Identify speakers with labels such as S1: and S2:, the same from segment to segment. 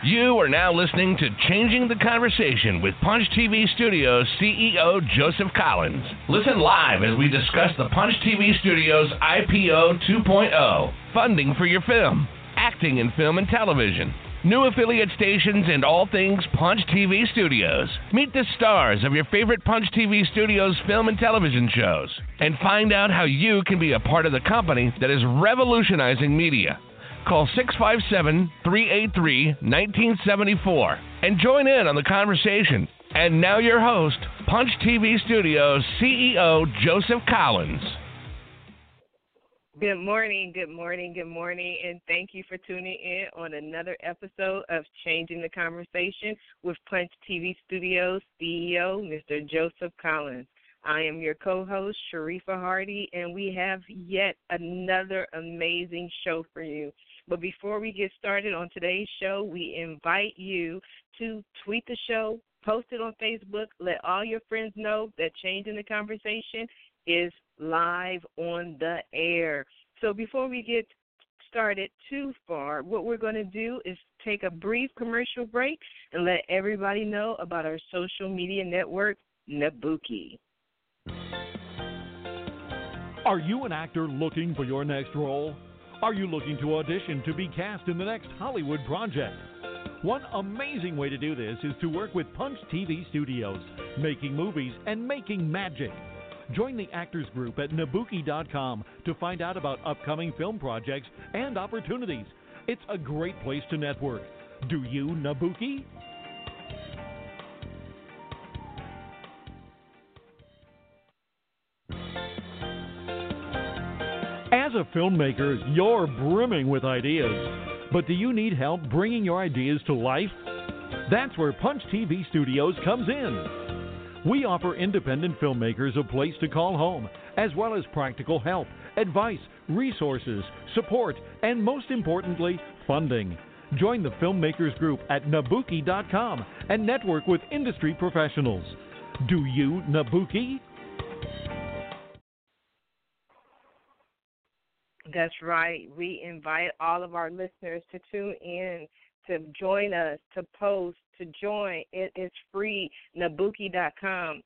S1: You are now listening to Changing the Conversation with Punch TV Studios CEO Joseph Collins. Listen live as we discuss the Punch TV Studios IPO 2.0, funding for your film, acting in film and television, new affiliate stations, and all things Punch TV Studios. Meet the stars of your favorite Punch TV Studios film and television shows, and find out how you can be a part of the company that is revolutionizing media. Call 657-383-1974 and join in on the conversation. And now your host, Punch TV Studios CEO Joseph Collins.
S2: Good morning, and thank you for tuning in on another episode of Changing the Conversation with Punch TV Studios CEO, Mr. Joseph Collins. I am your co-host, Sharifa Hardy, and we have yet another amazing show for you. But before we get started on today's show, we invite you to tweet the show, post it on Facebook, let all your friends know that Changing the Conversation is live on the air. So before we get started too far, what we're going to do is take a brief commercial break and let everybody know about our social media network, Nabuki.
S3: Are you an actor looking for your next role? Are you looking to audition to be cast in the next Hollywood project? One amazing way to do this is to work with Punch TV Studios, making movies and making magic. Join the Actors Group at Nabuki.com to find out about upcoming film projects and opportunities. It's a great place to network. Do you, Nabuki? As a filmmaker, you're brimming with ideas. But do you need help bringing your ideas to life? That's where Punch TV Studios comes in. We offer independent filmmakers a place to call home, as well as practical help, advice, resources, support, and most importantly, funding. Join the Filmmakers Group at Nabuki.com and network with industry professionals. Do you, Nabuki?
S2: That's right. We invite all of our listeners to tune in, to join us, to post, to join. It is free, Nabuki.com,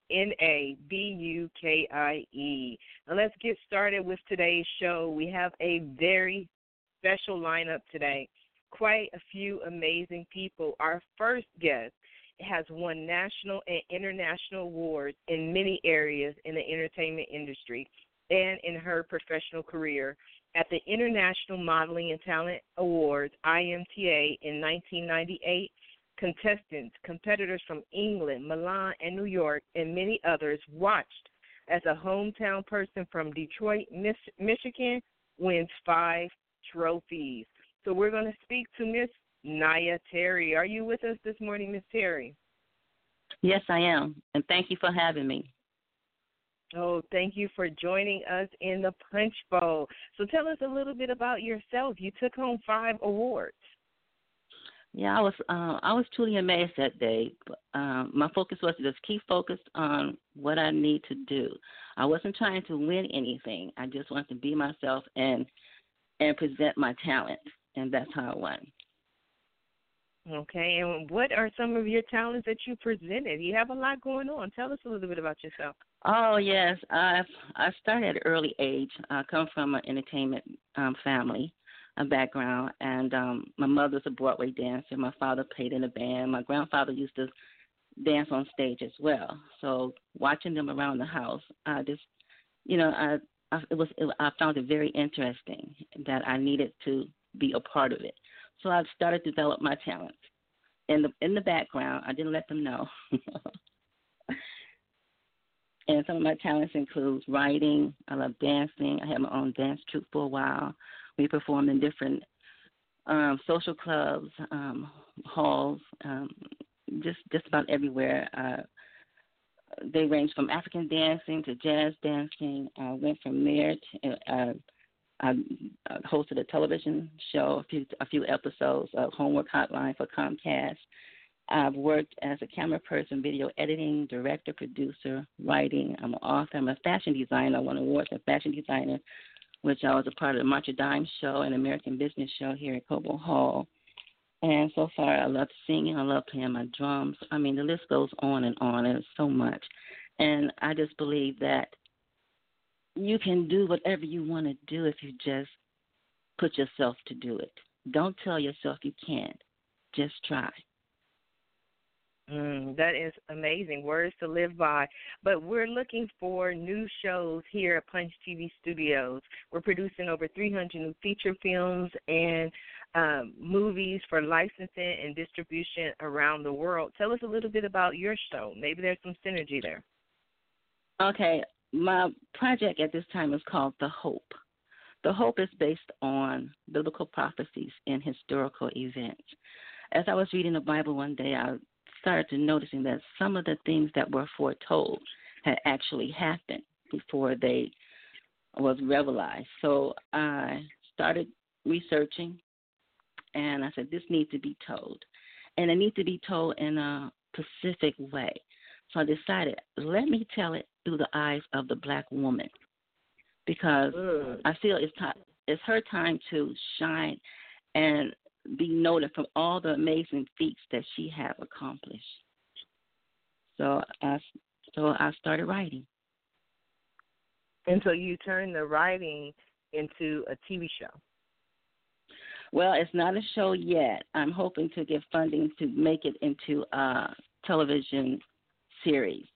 S2: Nabukie. Now let's get started with today's show. We have a very special lineup today. Quite a few amazing people. Our first guest has won national and international awards in many areas in the entertainment industry and in her professional career. At the International Modeling and Talent Awards, IMTA, in 1998, competitors from England, Milan, and New York, and many others watched as a hometown person from Detroit, Michigan, wins 5 trophies. So we're going to speak to Miss Naya Terry. Are you with us this morning, Miss Terry?
S4: Yes, I am, and thank you for having me.
S2: Oh, thank you for joining us in the Punch Bowl. So tell us a little bit about yourself. You took home 5 awards.
S4: Yeah, I was truly amazed that day. My focus was to just keep focused on what I need to do. I wasn't trying to win anything. I just wanted to be myself and present my talent, and that's how I won.
S2: Okay, and what are some of your talents that you presented? You have a lot going on. Tell us a little bit about yourself.
S4: Oh, yes. I started at an early age. I come from an entertainment family, a background, and my mother was a Broadway dancer. My father played in a band. My grandfather used to dance on stage as well. So watching them around the house, I just, I found it very interesting that I needed to be a part of it. So I started to develop my talents. In the background, I didn't let them know. And some of my talents include writing. I love dancing. I had my own dance troupe for a while. We performed in different social clubs, halls, just about everywhere. They range from African dancing to jazz dancing. I went from there to I hosted a television show, a few episodes of Homework Hotline for Comcast. I've worked as a camera person, video editing, director, producer, writing. I'm an author. I'm a fashion designer. I won awards as a fashion designer, which I was a part of the March of Dimes show and American Business show here at Cobo Hall. And so far, I love singing. I love playing my drums. I mean, the list goes on and on. There's so much. And I just believe that you can do whatever you want to do if you just put yourself to do it. Don't tell yourself you can't. Just try.
S2: That is amazing. Words to live by. But we're looking for new shows here at Punch TV Studios. We're producing over 300 new feature films and movies for licensing and distribution around the world. Tell us a little bit about your show. Maybe there's some synergy there.
S4: Okay. My project at this time is called The Hope. The Hope is based on biblical prophecies and historical events. As I was reading the Bible one day, I started to noticing that some of the things that were foretold had actually happened before they was revelized. So I started researching, and I said, this needs to be told. And it needs to be told in a specific way. So I decided, let me tell it through the eyes of the black woman, because I feel it's her time to shine and be noted for all the amazing feats that she has accomplished. So I started writing.
S2: And so you turned the writing into a TV show.
S4: Well, it's not a show yet. I'm hoping to get funding to make it into a television series.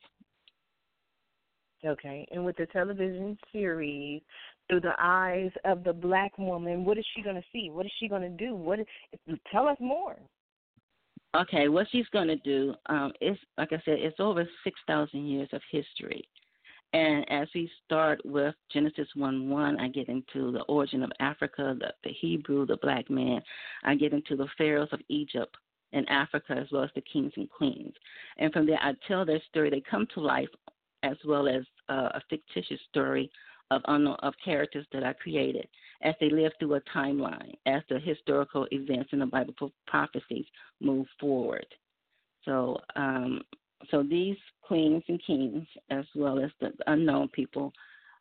S2: Okay, and with the television series, through the eyes of the black woman, what is she going to see? What is she going to do? Tell us more.
S4: Okay, what she's going to do is, like I said, it's over 6,000 years of history. And as we start with Genesis 1:1, I get into the origin of Africa, the Hebrew, the black man. I get into the pharaohs of Egypt and Africa, as well as the kings and queens. And from there, I tell their story. They come to life, as well as a fictitious story of characters that I created as they live through a timeline, as the historical events in the Bible prophecies move forward. So these queens and kings, as well as the unknown people,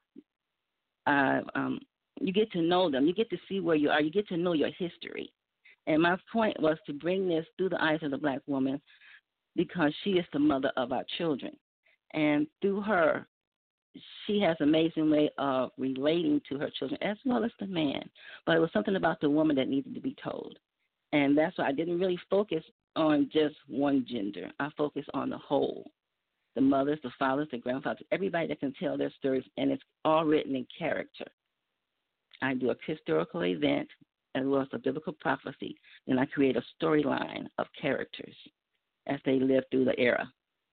S4: you get to know them. You get to see where you are. You get to know your history. And my point was to bring this through the eyes of the black woman, because she is the mother of our children. And through her, she has an amazing way of relating to her children, as well as the man. But it was something about the woman that needed to be told. And that's why I didn't really focus on just one gender. I focused on the whole, the mothers, the fathers, the grandfathers, everybody that can tell their stories, and it's all written in character. I do a historical event as well as a biblical prophecy, and I create a storyline of characters as they live through the era.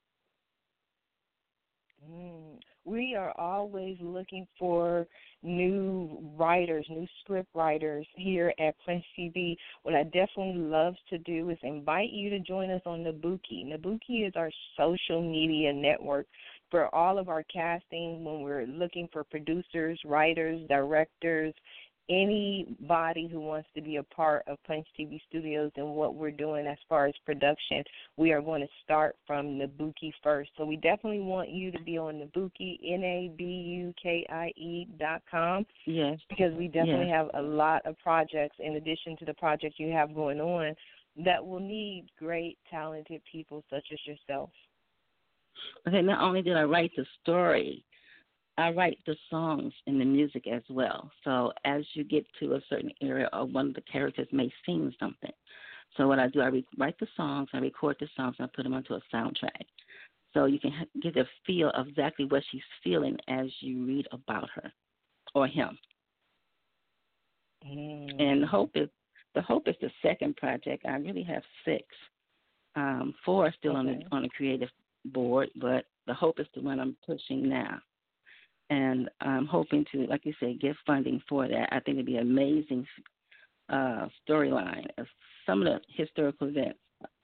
S2: We are always looking for new writers, new script writers here at Punch TV. What I definitely love to do is invite you to join us on Nabuki. Nabuki is our social media network for all of our casting when we're looking for producers, writers, directors, anybody who wants to be a part of Punch TV Studios and what we're doing as far as production. We are going to start from Nabuki first. So we definitely want you to be on Nabuki, NABUKIE.com.
S4: Yes.
S2: Because we definitely have a lot of projects in addition to the projects you have going on that will need great, talented people such as yourself.
S4: Okay, not only did I write the story, I write the songs and the music as well. So as you get to a certain area, or one of the characters may sing something. So what I do, I write the songs, I record the songs, and I put them onto a soundtrack. So you can get a feel of exactly what she's feeling as you read about her or him. And the Hope is the second project. I really have 6. 4 are still on the creative board, but the Hope is the one I'm pushing now. And I'm hoping to, like you say, get funding for that. I think it'd be an amazing storyline. Some of the historical events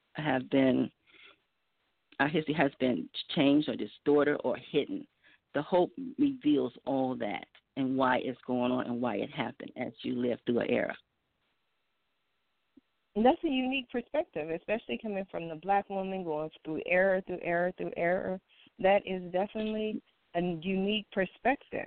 S4: our history has been changed or distorted or hidden. The Hope reveals all that and why it's going on and why it happened as you live through an era.
S2: And that's a unique perspective, especially coming from the black woman going through era through era through era. That is definitely a unique perspective.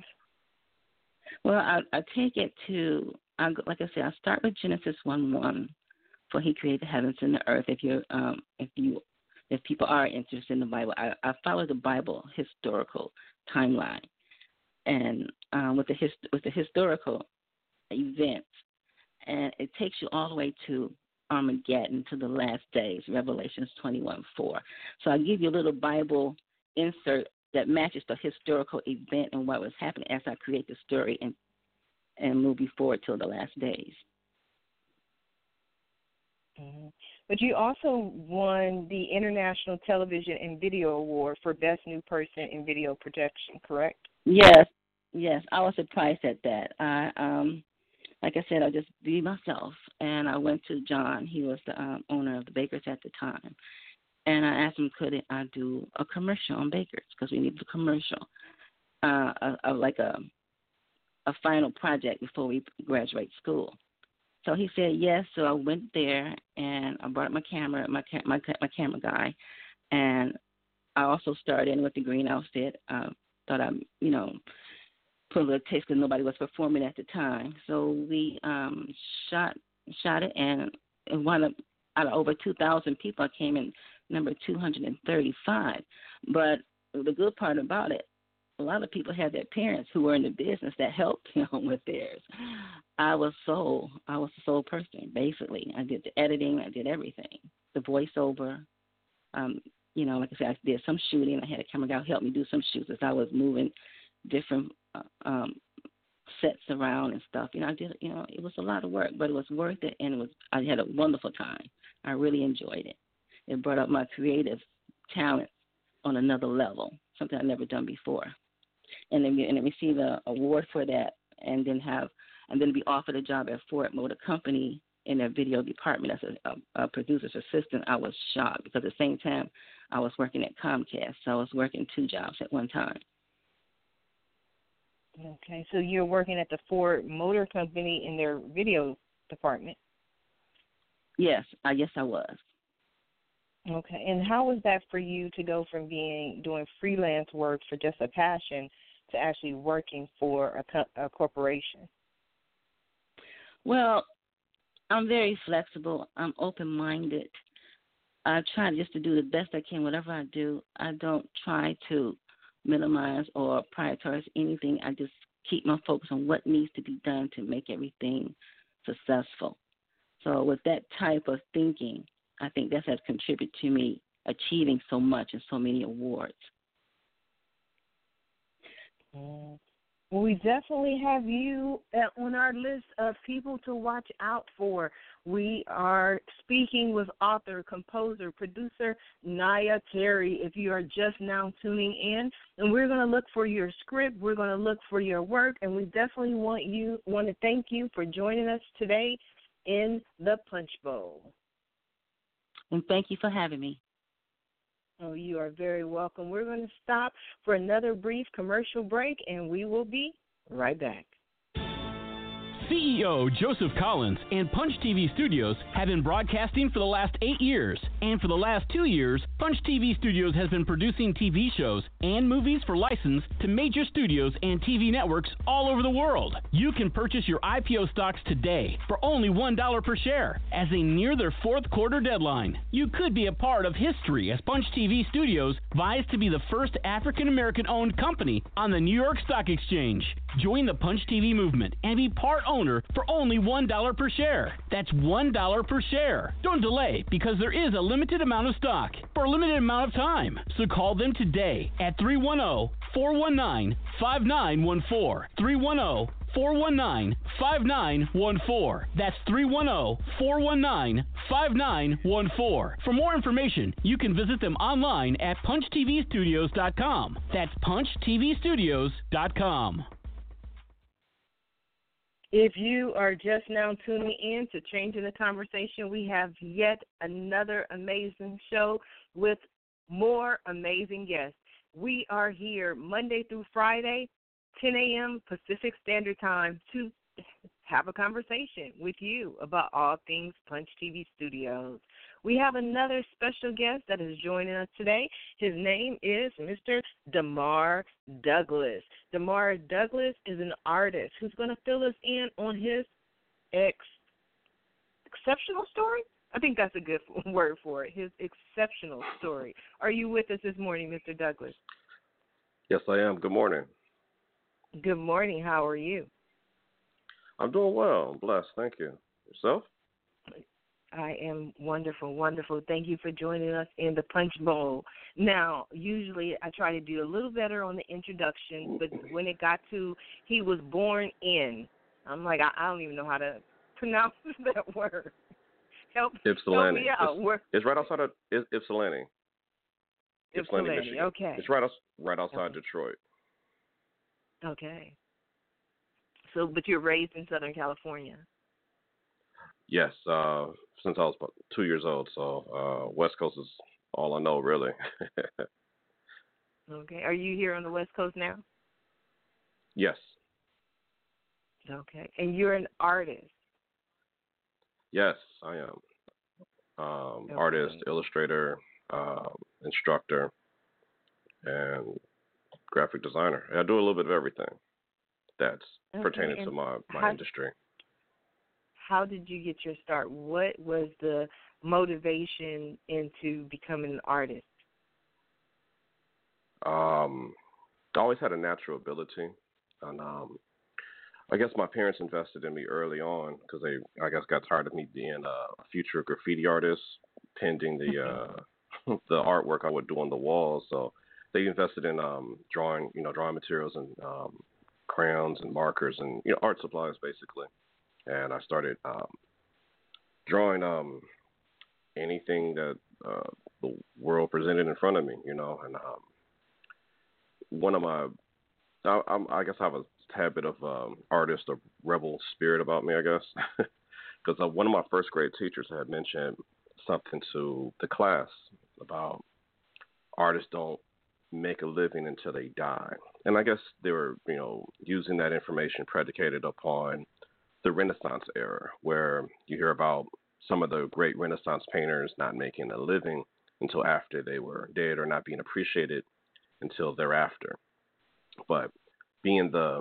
S4: Well, I take it to, like I said, I start with Genesis 1:1 for He created the heavens and the earth. If people are interested in the Bible, I follow the Bible historical timeline, and with the historical events, and it takes you all the way to Armageddon, to the last days, Revelations 21:4. So I give you a little Bible insert that matches the historical event and what was happening as I create the story and move you forward till the last days.
S2: Mm-hmm. But you also won the International Television and Video Award for Best New Person in Video Production, correct?
S4: Yes. I was surprised at that. Like I said, I just be myself, and I went to John. He was the owner of the Bakers at the time, and I asked him, could I do a commercial on Bakers, because we needed a commercial, like a final project before we graduate school. So he said yes. So I went there, and I brought my camera, my camera guy, and I also started in with the green outfit. Thought I, put a little taste because nobody was performing at the time. So we shot it, and one out of over 2,000 people, I came in number 235. But the good part about it, a lot of people had their parents who were in the business that helped with theirs. I was a sole person, basically. I did the editing, I did everything, the voiceover. Like I said, I did some shooting. I had a camera guy help me do some shoots as I was moving different sets around and stuff. I did. It was a lot of work, but it was worth it, and I had a wonderful time. I really enjoyed it. It brought up my creative talent on another level, something I'd never done before. And then receive an award for that, and then be offered a job at Ford Motor Company in their video department as a producer's assistant. I was shocked because at the same time I was working at Comcast, so I was working 2 jobs at one time.
S2: Okay, so you're working at the Ford Motor Company in their video department?
S4: Yes, I was.
S2: Okay, and how was that for you to go from doing freelance work for just a passion to actually working for a corporation?
S4: Well, I'm very flexible. I'm open-minded. I try just to do the best I can. Whatever I do, I don't try to minimize or prioritize anything. I just keep my focus on what needs to be done to make everything successful. So with that type of thinking, I think that has contributed to me achieving so much and so many awards.
S2: Well, we definitely have you on our list of people to watch out for. We are speaking with author, composer, producer Naya Terry, if you are just now tuning in. And we're going to look for your script. We're going to look for your work. And we definitely want to thank you for joining us today in the Punch Bowl.
S4: And thank you for having me.
S2: Oh, you are very welcome. We're going to stop for another brief commercial break, and we will be right back.
S5: CEO Joseph Collins and Punch TV Studios have been broadcasting for the last 8 years. And for the last 2 years, Punch TV Studios has been producing TV shows and movies for license to major studios and TV networks all over the world. You can purchase your IPO stocks today for only $1 per share as they near their 4th quarter deadline. You could be a part of history as Punch TV Studios vies to be the first African-American owned company on the New York Stock Exchange. Join the Punch TV movement and be part owner for only $1 per share. That's $1 per share. Don't delay, because there is a limited amount of stock for a limited amount of time. So call them today at 310-419-5914. 310-419-5914. That's 310-419-5914. For more information, you can visit them online at punchtvstudios.com. That's punchtvstudios.com.
S2: If you are just now tuning in to Changing the Conversation, we have yet another amazing show with more amazing guests. We are here Monday through Friday, 10 a.m. Pacific Standard Time, to have a conversation with you about all things Punch TV Studios. We have another special guest that is joining us today. His name is Mr. DeMar Douglas. DeMar Douglas is an artist who's going to fill us in on his exceptional story, I think that's a good word for it, his exceptional story. Are you with us this morning, Mr. Douglas?
S6: Yes, I am. Good morning.
S2: Good morning. How are you?
S6: I'm doing well. I'm blessed. Thank you. Yourself?
S2: I am wonderful, wonderful. Thank you for joining us in the Punch Bowl. Now, usually I try to do a little better on the introduction, but when it got to he was born in, I'm like, I don't even know how to pronounce that word. Help me out.
S6: It's right outside of Ypsilanti.
S2: Ypsilanti,
S6: Michigan.
S2: okay.
S6: It's right outside Detroit.
S2: Okay. So, but you're raised in Southern California.
S6: Yes, since I was about 2 years old. So West Coast is all I know, really.
S2: Okay. Are you here on the West Coast now?
S6: Yes.
S2: Okay. And you're an artist.
S6: Yes, I am.
S2: Okay.
S6: Artist, illustrator, instructor, and graphic designer. I do a little bit of everything that's pertaining to my industry.
S2: How did you get your start? What was the motivation into becoming an artist?
S6: I always had a natural ability, and I guess my parents invested in me early on because they, I guess, got tired of me being a future graffiti artist, pending the the artwork I would do on the walls. So they invested in drawing materials and crayons and markers and art supplies basically. And I started drawing anything that the world presented in front of me, and one of my, I guess I have a tad bit of artist or rebel spirit about me, I guess, because one of my first grade teachers had mentioned something to the class about artists don't make a living until they die. And I guess they were, using that information predicated upon the Renaissance era, where you hear about some of the great Renaissance painters not making a living until after they were dead or not being appreciated until thereafter. But being the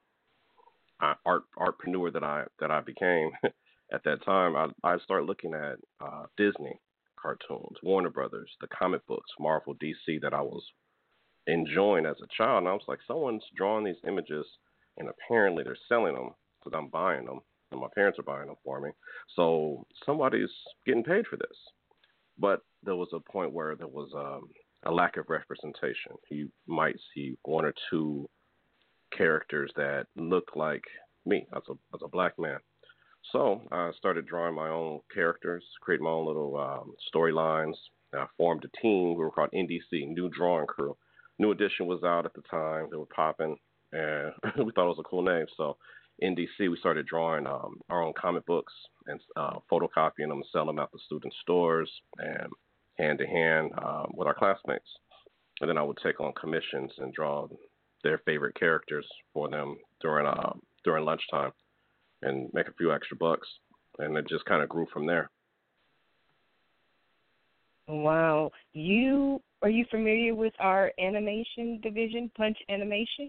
S6: artpreneur that I became at that time, I started looking at Disney cartoons, Warner Brothers, the comic books, Marvel, DC that I was enjoying as a child. And I was like, someone's drawing these images and apparently they're selling them because I'm buying them and my parents are buying them for me. So somebody's getting paid for this. But there was a point where there was a lack of representation. You might see one or two characters that look like me as a black man. So I started drawing my own characters, creating my own little storylines. I formed a team. We were called NDC, New Drawing Crew. New Edition was out at the time. They were popping, and we thought it was a cool name. So NDC, we started drawing our own comic books and photocopying them and selling them out to student stores and hand-to-hand with our classmates. And then I would take on commissions and draw their favorite characters for them during lunchtime and make a few extra bucks. And it just kind of grew from there.
S2: Wow. Are you familiar with our animation division, Punch Animation?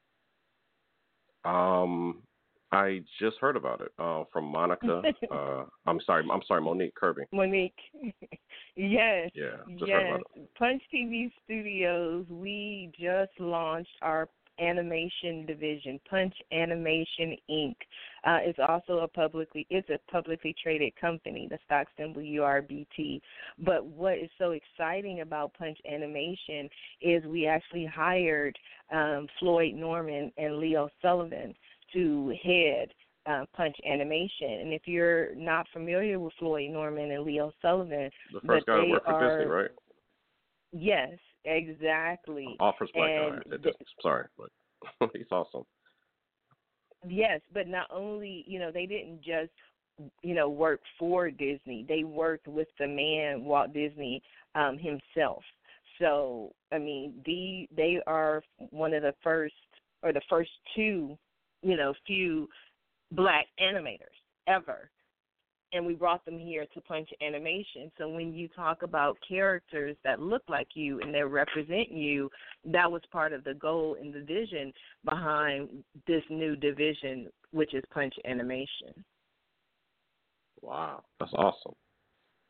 S6: I just heard about it from Monica. I'm sorry, Monique Kirby.
S2: Monique. Yes.
S6: Yeah, just
S2: yes.
S6: heard about it.
S2: Punch TV Studios, we just launched our animation division, Punch Animation Inc. It's also a publicly traded company, the stock symbol URBT. But what is so exciting about Punch Animation is we actually hired Floyd Norman and Leo Sullivan to head Punch Animation. And if you're not familiar with Floyd Norman and Leo Sullivan,
S6: the first guy to work for Disney, right?
S2: Yes, exactly.
S6: Offers black guy at Disney. Sorry, but he's awesome.
S2: Yes, but not only, they didn't just, work for Disney. They worked with the man, Walt Disney himself. So, I mean, they are one of the first two, few black animators ever. And we brought them here to Punch Animation. So when you talk about characters that look like you and that represent you, that was part of the goal and the vision behind this new division, which is Punch Animation.
S6: Wow, that's awesome.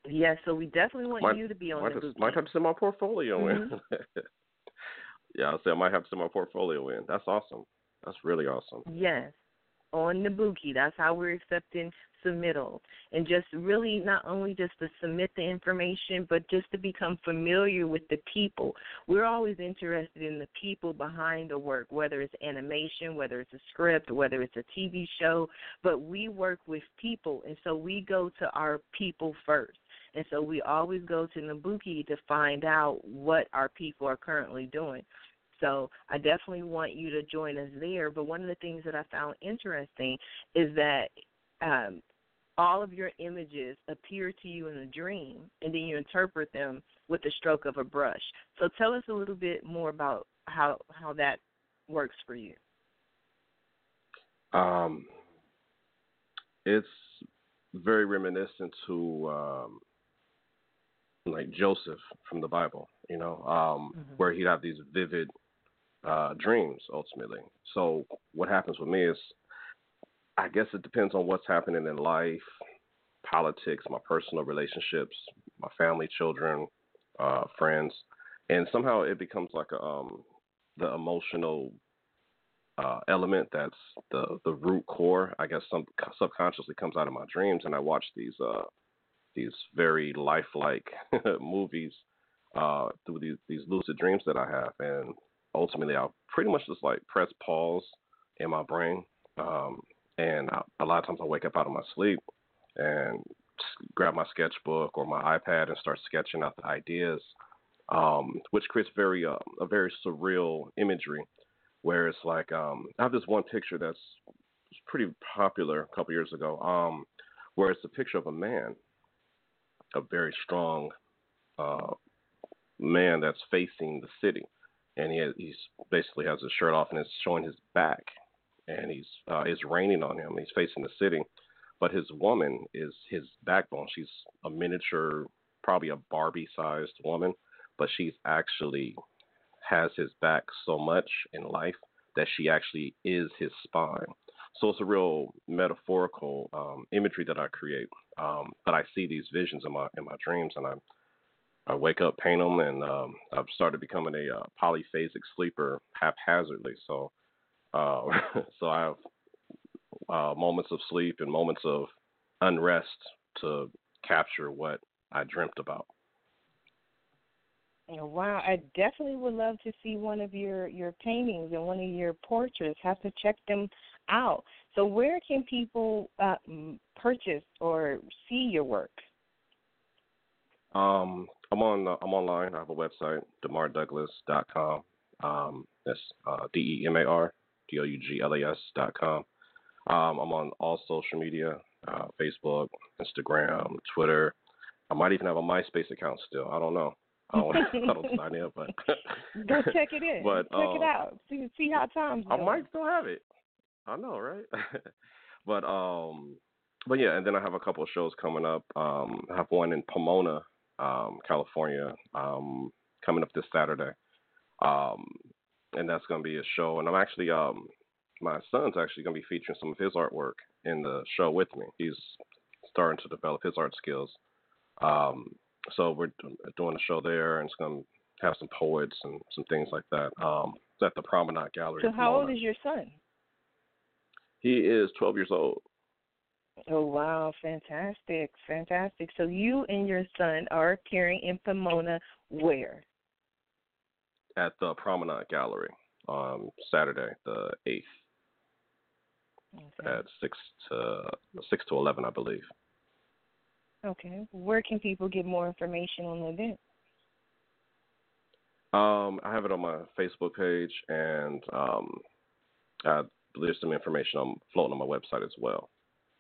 S2: Yes, so we definitely want you to be on the bookie.
S6: Might have to send my portfolio in.
S2: Mm-hmm.
S6: Yeah, I'll say I might have to send my portfolio in. That's awesome. That's really awesome.
S2: Yes, on the bookie. That's how we're accepting submittals. And just really not only just to submit the information, but just to become familiar with the people. We're always interested in the people behind the work, whether it's animation, whether it's a script, whether it's a TV show. But we work with people, and so we go to our people first. And so we always go to Nabuki to find out what our people are currently doing. So I definitely want you to join us there. But one of the things that I found interesting is that all of your images appear to you in a dream, and then you interpret them with the stroke of a brush. So tell us a little bit more about how that works for you.
S6: It's very reminiscent to like Joseph from the Bible, where he'd have these vivid dreams ultimately. So what happens with me is, I guess it depends on what's happening in life, politics, my personal relationships, my family, children, friends, and somehow it becomes like the emotional element that's the root core. I guess subconsciously comes out of my dreams, and I watch these very lifelike movies through these lucid dreams that I have, and ultimately I'll pretty much just like press pause in my brain, and a lot of times I wake up out of my sleep and grab my sketchbook or my iPad and start sketching out the ideas, which creates a very surreal imagery, where it's like I have this one picture that's pretty popular a couple years ago, where it's a picture of a man, a very strong man that's facing the city, and he's basically has his shirt off and it's showing his back, and it's raining on him. He's facing the city, but his woman is his backbone. She's a miniature, probably a Barbie-sized woman, but she's actually has his back so much in life that she actually is his spine. So it's a real metaphorical imagery that I create. But I see these visions in my dreams, and I wake up, paint them, and I've started becoming a polyphasic sleeper haphazardly. So so I have moments of sleep and moments of unrest to capture what I dreamt about.
S2: Oh, wow, I definitely would love to see one of your paintings and one of your portraits. Have to check them out. So where can people purchase or see your work?
S6: I'm online. I have a website, DemarDouglas.com. That's DemarDouglas.com. I'm on all social media, Facebook, Instagram, Twitter. I might even have a MySpace account still. I don't know. I don't sign in, but
S2: go check it in.
S6: But,
S2: check it out. See how time's going.
S6: I might still have it. I know, right? but yeah, and then I have a couple of shows coming up. I have one in Pomona, California, coming up this Saturday, and that's going to be a show. And I'm actually, my son's actually going to be featuring some of his artwork in the show with me. He's starting to develop his art skills. So we're doing a show there, and it's going to have some poets and some things like that. It's at the Promenade Gallery.
S2: So how old is your son?
S6: He is 12 years old.
S2: Oh, wow. Fantastic. Fantastic. So you and your son are appearing in Pomona where?
S6: At the Promenade Gallery on Saturday, the 8th, at 6 to 11, I believe.
S2: Okay. Where can people get more information on the event?
S6: I have it on my Facebook page, and there's some information floating on my website as well.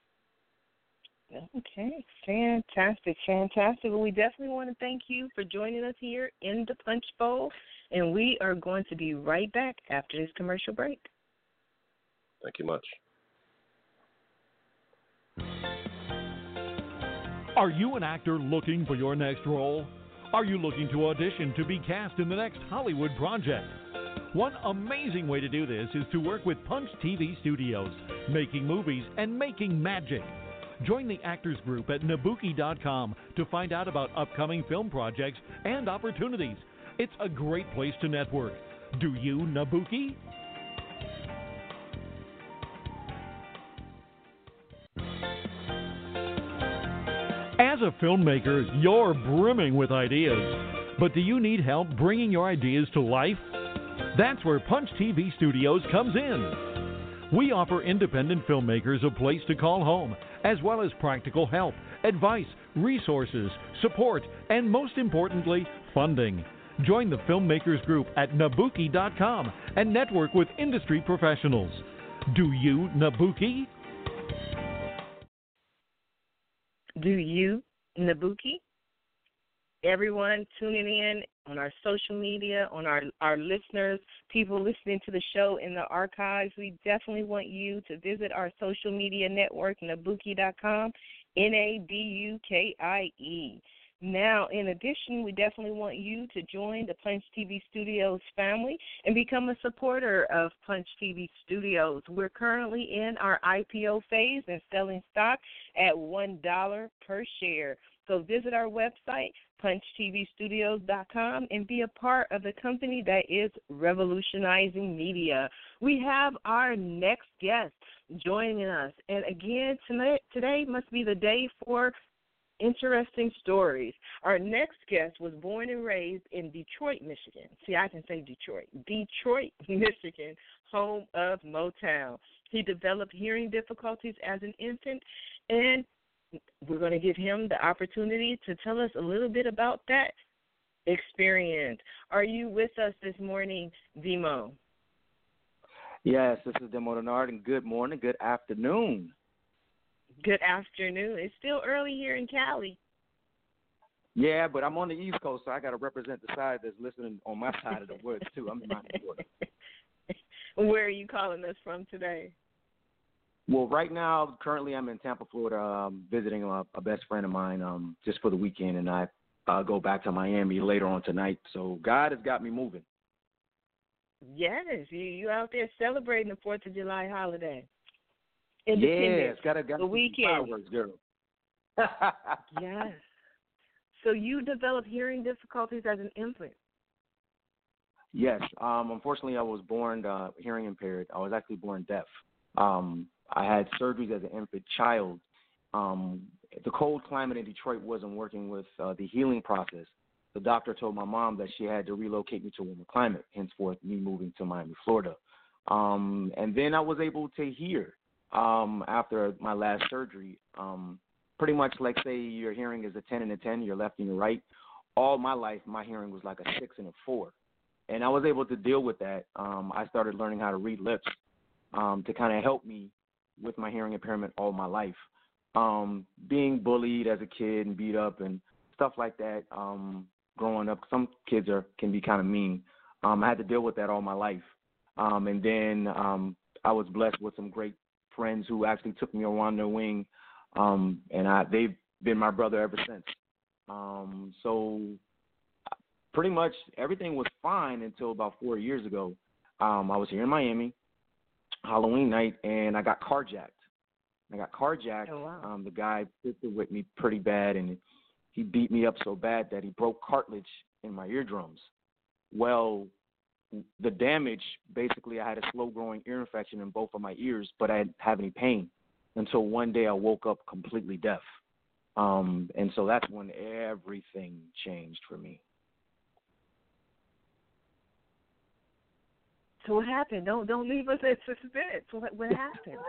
S2: Okay. Fantastic. Fantastic. Well, we definitely want to thank you for joining us here in the Punch Bowl, and we are going to be right back after this commercial break.
S6: Thank you much.
S3: Are you an actor looking for your next role? Are you looking to audition to be cast in the next Hollywood project? One amazing way to do this is to work with Punch TV Studios, making movies and making magic. Join the Actors Group at Nabuki.com to find out about upcoming film projects and opportunities. It's a great place to network. Do you, Nabuki? As a filmmaker, you're brimming with ideas. But do you need help bringing your ideas to life? That's where Punch TV Studios comes in. We offer independent filmmakers a place to call home, as well as practical help, advice, resources, support, and most importantly, funding. Join the Filmmakers Group at Nabuki.com and network with industry professionals. Do you, Nabuki?
S2: Do you, Nabuki? Everyone tuning in on our social media, on our listeners, people listening to the show in the archives, we definitely want you to visit our social media network, Nabuki.com, Nabukie. Now, in addition, we definitely want you to join the Punch TV Studios family and become a supporter of Punch TV Studios. We're currently in our IPO phase and selling stock at $1 per share. So visit our website, punchtvstudios.com, and be a part of the company that is revolutionizing media. We have our next guest joining us. And again, today must be the day for interesting stories. Our next guest was born and raised in Detroit, Michigan. See, I can say Detroit, Michigan, home of Motown. He developed hearing difficulties as an infant, and we're going to give him the opportunity to tell us a little bit about that experience. Are you with us this morning, Demo?
S7: Yes, this is Demo Denard, and good morning, good afternoon.
S2: Good afternoon. It's still early here in Cali.
S7: Yeah, but I'm on the East Coast, so I got to represent the side that's listening on my side of the woods, too. I'm in my Florida.
S2: Where are you calling us from today?
S7: Well, right now, currently I'm in Tampa, Florida, visiting a best friend of mine just for the weekend, and I go back to Miami later on tonight. So God has got me moving.
S2: Yes, you out there celebrating the 4th of July holiday.
S7: Yes, got
S2: the weekend.
S7: Fireworks, girl.
S2: Yes. So you developed hearing difficulties as an infant?
S7: Yes. Unfortunately, I was born hearing impaired. I was actually born deaf. I had surgeries as an infant child. The cold climate in Detroit wasn't working with the healing process. The doctor told my mom that she had to relocate me to a warmer climate, henceforth me moving to Miami, Florida. And then I was able to hear after my last surgery. Pretty much like, say, your hearing is a 10 and a 10, your left and your right. All my life, my hearing was like a 6 and a 4. And I was able to deal with that. I started learning how to read lips to kind of help me with my hearing impairment all my life. Being bullied as a kid and beat up and stuff like that growing up. Some kids can be kind of mean. I had to deal with that all my life. And then I was blessed with some great friends who actually took me around their wing, and they've been my brother ever since. So pretty much everything was fine until about 4 years ago. I was here in Miami, Halloween night, and I got carjacked.
S2: Oh, wow.
S7: The guy pistol whipped me pretty bad, and he beat me up so bad that he broke cartilage in my eardrums. Well, the damage, basically I had a slow-growing ear infection in both of my ears, but I didn't have any pain until one day I woke up completely deaf. And so that's when everything changed for me.
S2: So what happened? Don't leave us at suspense. What happened?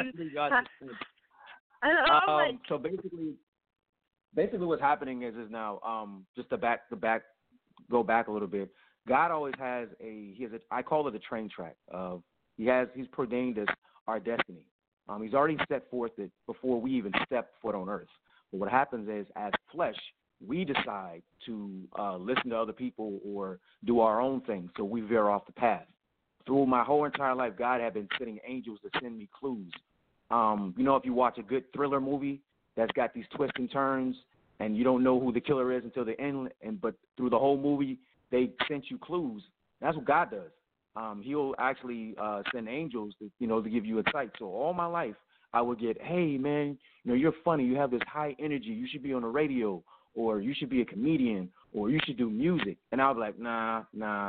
S7: So basically what's happening is now just to go back a little bit. God always has I call it a train track. He's preordained us our destiny. He's already set forth it before we even step foot on earth. But what happens is, as flesh, we decide to listen to other people or do our own thing, so we veer off the path. Through my whole entire life, God had been sending angels to send me clues. If you watch a good thriller movie that's got these twists and turns, and you don't know who the killer is until the end, but through the whole movie, they sent you clues. That's what God does. He'll actually send angels to give you insight. So all my life, I would get, hey, man, you're funny. You have this high energy. You should be on the radio, or you should be a comedian, or you should do music. And I was like, nah.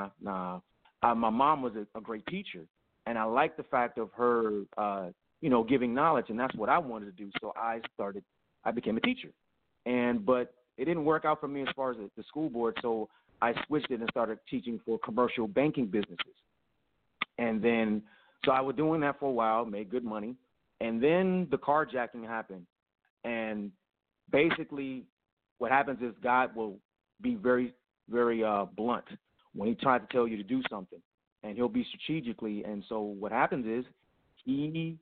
S7: My mom was a great teacher, and I liked the fact of her, giving knowledge, and that's what I wanted to do. So I became a teacher. But it didn't work out for me as far as the school board, so I switched it and started teaching for commercial banking businesses. And then, so I was doing that for a while, made good money. And then the carjacking happened. And basically what happens is God will be very, very blunt when he tries to tell you to do something. And he'll be strategically. And so what happens is he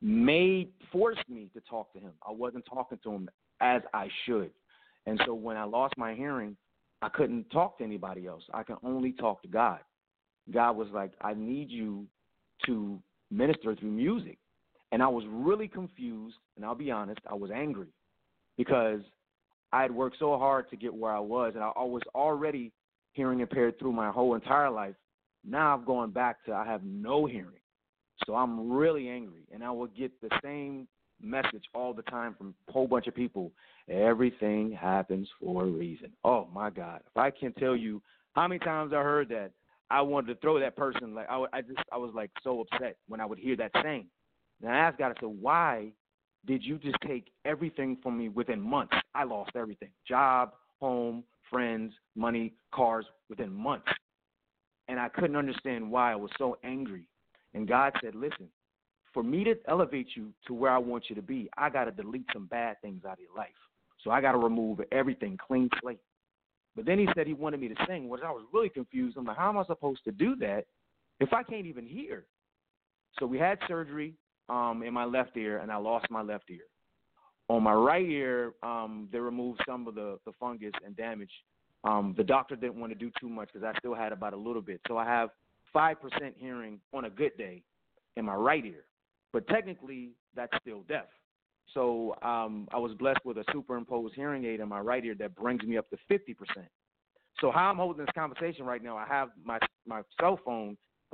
S7: forced me to talk to him. I wasn't talking to him as I should. And so when I lost my hearing, I couldn't talk to anybody else. I can only talk to God. God was like, I need you to minister through music. And I was really confused, and I'll be honest, I was angry because I had worked so hard to get where I was, and I was already hearing impaired through my whole entire life. Now I'm going back to I have no hearing. So I'm really angry, and I will get the same message all the time from a whole bunch of people. Everything happens for a reason. Oh, my God. If I can tell you how many times I heard that, I wanted to throw that person. Like I was like so upset when I would hear that saying. And I asked God, I said, why did you just take everything from me within months? I lost everything. Job, home, friends, money, cars, within months. And I couldn't understand why I was so angry. And God said, listen, for me to elevate you to where I want you to be, I got to delete some bad things out of your life. So I got to remove everything, clean slate. But then he said he wanted me to sing, which I was really confused. I'm like, how am I supposed to do that if I can't even hear? So we had surgery in my left ear, and I lost my left ear. On my right ear, they removed some of the fungus and damage. The doctor didn't want to do too much because I still had about a little bit. So I have 5% hearing on a good day in my right ear. But technically, that's still deaf. So I was blessed with a superimposed hearing aid in my right ear that brings me up to 50%. So how I'm holding this conversation right now, I have my cell phone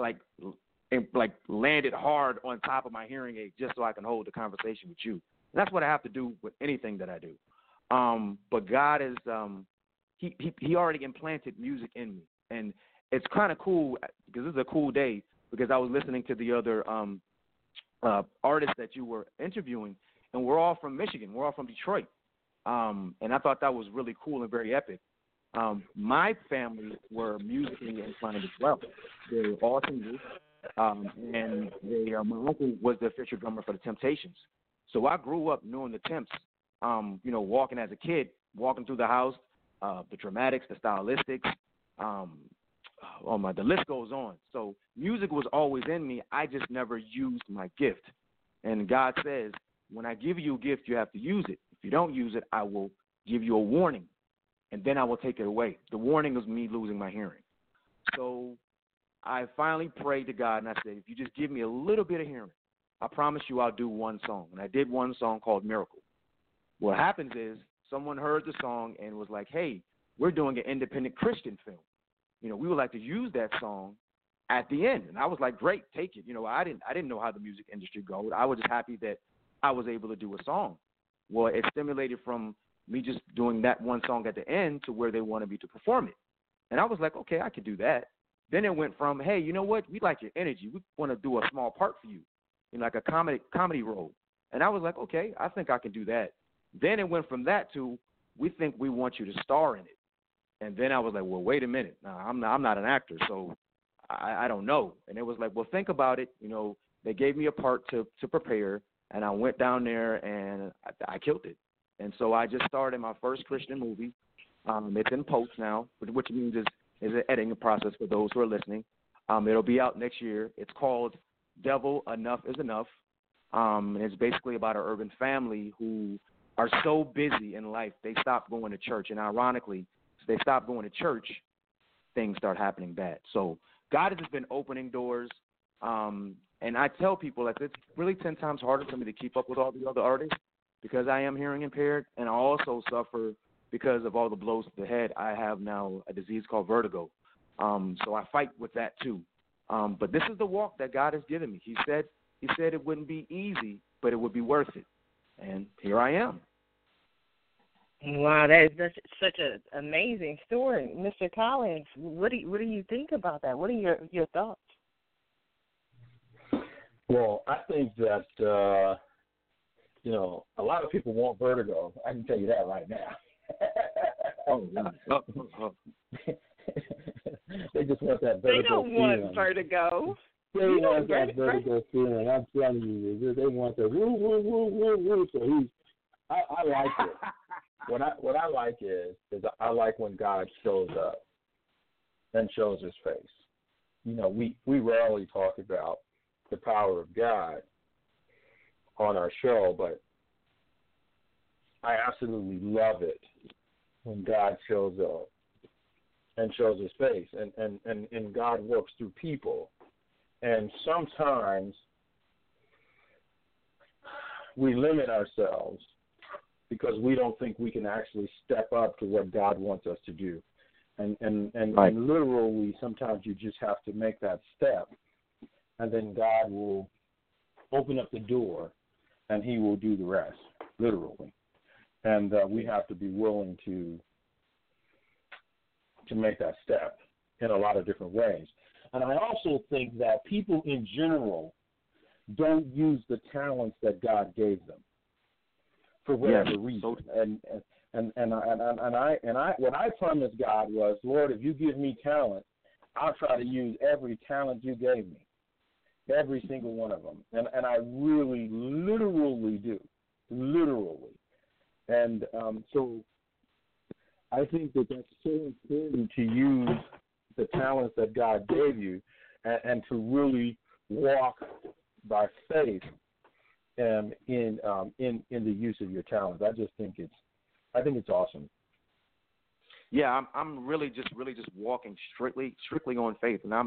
S7: landed hard on top of my hearing aid just so I can hold the conversation with you. And that's what I have to do with anything that I do. But God is he already implanted music in me, and it's kind of cool because this is a cool day because I was listening to the other artists that you were interviewing. And we're all from Michigan. We're all from Detroit. And I thought that was really cool and very epic. My family were musically inclined as well. They were all singers. And my uncle was the official drummer for the Temptations. So I grew up knowing the Temps, walking as a kid, walking through the house, the dramatics, the stylistics. The list goes on. So music was always in me. I just never used my gift. And God says, when I give you a gift, you have to use it. If you don't use it, I will give you a warning, and then I will take it away. The warning is me losing my hearing. So I finally prayed to God, and I said, if you just give me a little bit of hearing, I promise you I'll do one song. And I did one song called Miracle. What happens is someone heard the song and was like, hey, we're doing an independent Christian film. We would like to use that song at the end. And I was like, great, take it. I didn't know how the music industry goes. I was just happy that I was able to do a song. Well, it stimulated from me just doing that one song at the end to where they wanted me to perform it. And I was like, okay, I could do that. Then it went from, hey, you know what? We like your energy. We want to do a small part for you, like a comedy role. And I was like, okay, I think I can do that. Then it went from that to, we think we want you to star in it. And then I was like, well, wait a minute. No, I'm not an actor, so I don't know. And it was like, well, think about it. They gave me a part to prepare. And I went down there, and I killed it. And so I just started my first Christian movie. It's in post now, which means is an editing process for those who are listening. It'll be out next year. It's called Devil, Enough is Enough. And it's basically about an urban family who are so busy in life, they stop going to church. And ironically, if they stop going to church, things start happening bad. So God has just been opening doors. And I tell people that it's really 10 times harder for me to keep up with all the other artists because I am hearing impaired, and I also suffer because of all the blows to the head. I have now a disease called vertigo, so I fight with that too. But this is the walk that God has given me. He said it wouldn't be easy, but it would be worth it. And here I am.
S2: Wow, that's such an amazing story, Mr. Collins. What do you think about that? What are your thoughts?
S8: Well, I think that a lot of people want vertigo. I can tell you that right now. They just want that vertigo.
S2: They don't
S8: feeling.
S2: want vertigo.
S8: They want that vertigo feeling. I'm telling you, they want the woo woo woo woo woo. So I like it. What I like is I like when God shows up and shows His face. We rarely talk about the power of God on our show, but I absolutely love it when God shows up and shows His face, and God works through people. And sometimes we limit ourselves because we don't think we can actually step up to what God wants us to do. And literally, sometimes you just have to make that step, and then God will open up the door, and He will do the rest, literally. And we have to be willing to make that step in a lot of different ways. And I also think that people in general don't use the talents that God gave them for whatever reason. And what I promised God was, Lord, if you give me talent, I'll try to use every talent you gave me, every single one of them. And I really, literally do, literally. And so I think that that's so important to use the talents that God gave you and to really walk by faith in the use of your talents. I just think it's awesome.
S7: Yeah, I'm really just walking strictly on faith, and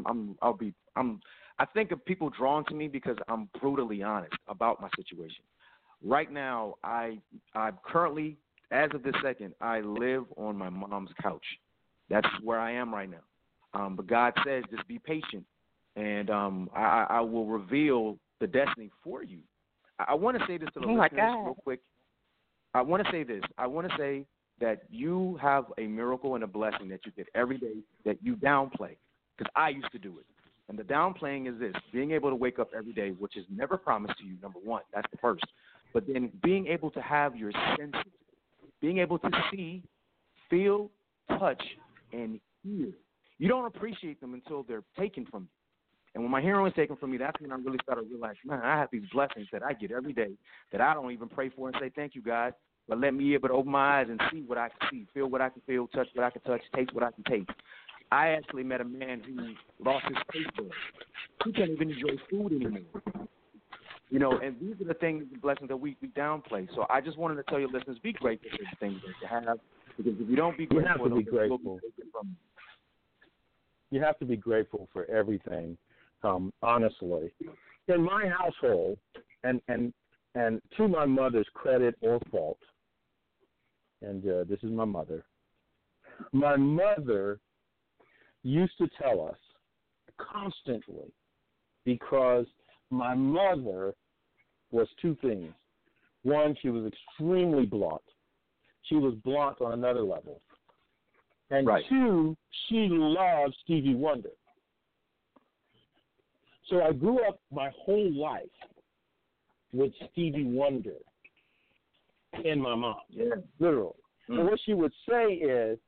S7: I think of people drawn to me because I'm brutally honest about my situation. Right now, I'm currently, as of this second, I live on my mom's couch. That's where I am right now. But God says, just be patient, and I will reveal the destiny for you. I want to say this to the listeners real quick. I want to say this. I want to say that you have a miracle and a blessing that you get every day that you downplay, because I used to do it. And the downplaying is this: being able to wake up every day, which is never promised to you, number one. That's the first. But then being able to have your senses, being able to see, feel, touch, and hear. You don't appreciate them until they're taken from you. And when my hearing was taken from me, that's when I really started to realize, man, I have these blessings that I get every day that I don't even pray for and say, thank you, God, but let me be able to open my eyes and see what I can see, feel what I can feel, touch what I can touch, taste what I can taste. I actually met a man who lost his taste buds. He can't even enjoy food anymore. And these are the things, the blessings that we downplay. So I just wanted to tell your listeners, be grateful for the things that you have, because if you don't be grateful,
S8: you have to be grateful. You have to be grateful for everything, honestly. In my household, and to my mother's credit or fault, and this is my mother used to tell us constantly, because my mother was two things. One, she was extremely blunt. She was blunt on another level. And two, she loved Stevie Wonder. So I grew up my whole life with Stevie Wonder in my mom, literally. And what she would say is,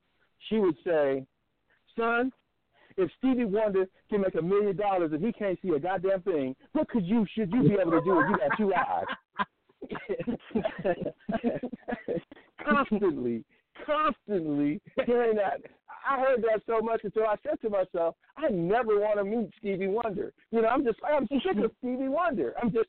S8: son, if Stevie Wonder can make $1 million and he can't see a goddamn thing, what should you be able to do if you got two eyes? Constantly hearing that. I heard that so much until I said to myself, I never want to meet Stevie Wonder. I'm sick of Stevie Wonder.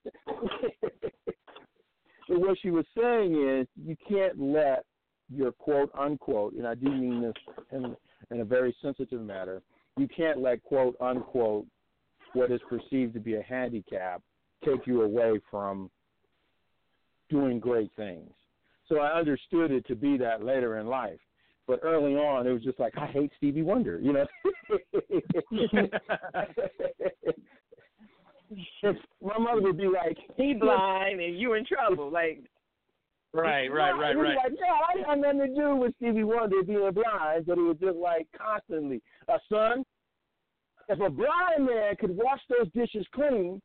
S8: So what she was saying is, you can't let your quote unquote, and I do mean this in a very sensitive matter, you can't let quote unquote what is perceived to be a handicap take you away from doing great things. So I understood it to be that later in life. But early on, it was just like, I hate Stevie Wonder, my mother would be like,
S2: he blind and you in trouble. Like,
S9: right.
S8: Like, no, I had nothing to do with Stevie Wonder being blind, but it was just like constantly, son, if a blind man could wash those dishes clean,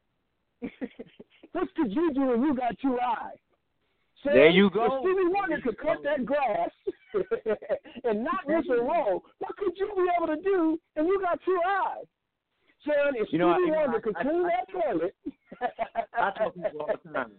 S8: what could you do when you got 2 eyes? So
S9: there you go.
S8: If Stevie Wonder could cut that grass and not miss a roll, what could you be able to do and you got 2 eyes? Son, if Stevie Wonder could clean that toilet.
S7: I tell people all the time,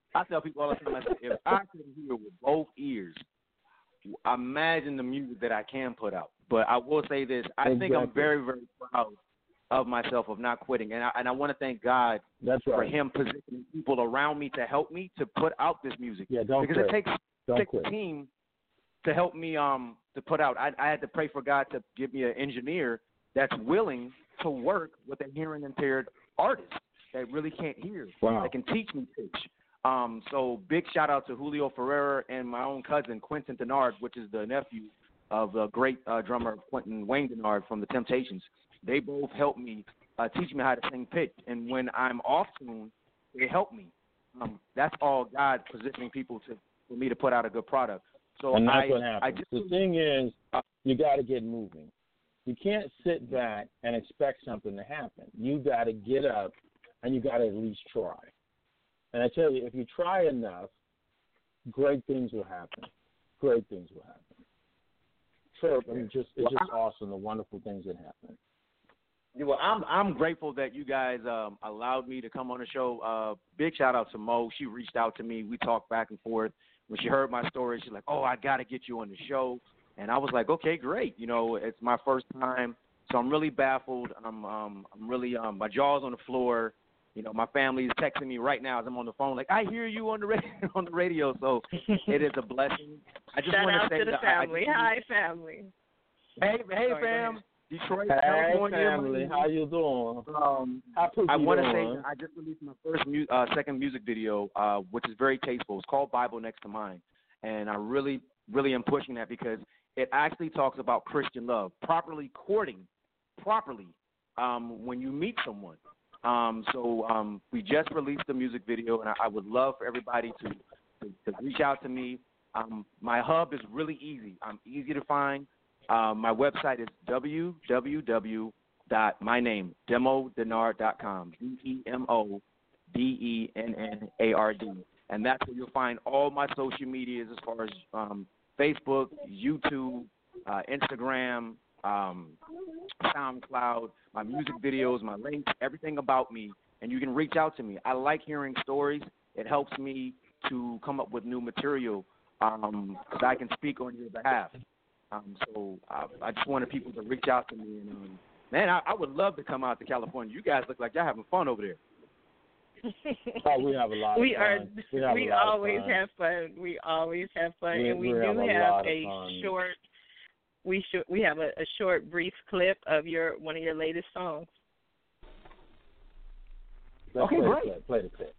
S7: I say, if I could hear with both ears, imagine the music that I can put out. But I will say this, I think I'm very, very proud of myself of not quitting. And I want to thank God for him positioning people around me to help me to put out this music.
S8: Yeah, don't
S7: because
S8: quit.
S7: It takes a team to help me to put out. I had to pray for God to give me an engineer that's willing to work with a hearing impaired artist that really can't hear.
S8: Wow.
S7: That can teach me pitch. So big shout out to Julio Ferreira and my own cousin Quentin Denard, which is the nephew of the great drummer Quentin Wayne Denard from the Temptations. They both helped me teach me how to sing pitch, and when I'm off tune, they help me. That's all God positioning people for me to put out a good product. So
S8: and that's what happens. The thing is, you got to get moving. You can't sit back and expect something to happen. You got to get up, and you got to at least try. And I tell you, if you try enough, great things will happen. Great things will happen. So it's just awesome, the wonderful things that happen.
S7: Well, I'm grateful that you guys allowed me to come on the show. Big shout out to Mo. She reached out to me. We talked back and forth. When she heard my story, she's like, "Oh, I got to get you on the show." And I was like, "Okay, great. You know, it's my first time, so I'm really baffled. I'm really my jaw's on the floor. You know, my family is texting me right now as I'm on the phone, like, "I hear you on the radio." So it is a blessing. I just want to say
S2: to the family. Hi, family.
S7: Hey, fam. Detroit,
S8: hey,
S7: California.
S8: Family, how you doing?
S7: I want to say I just released my first second music video, which is very tasteful. It's called Bible Next to Mine, and I really, really am pushing that because it actually talks about Christian love, properly courting, when you meet someone. So we just released the music video, and I would love for everybody to reach out to me. My hub is really easy. I'm easy to find. My website is www.demodennard.com, DEMODENNARD, and that's where you'll find all my social medias as far as Facebook, YouTube, Instagram, SoundCloud, my music videos, my links, everything about me, and you can reach out to me. I like hearing stories. It helps me to come up with new material because I can speak on your behalf. So I just wanted people to reach out to me. And, man, I would love to come out to California. You guys look like y'all having fun over there.
S8: Oh, we have a lot of fun.
S2: We always have fun. We always have fun. And we do have a short – we have a short, brief clip of one of your latest songs.
S8: Okay, great. Play the clip.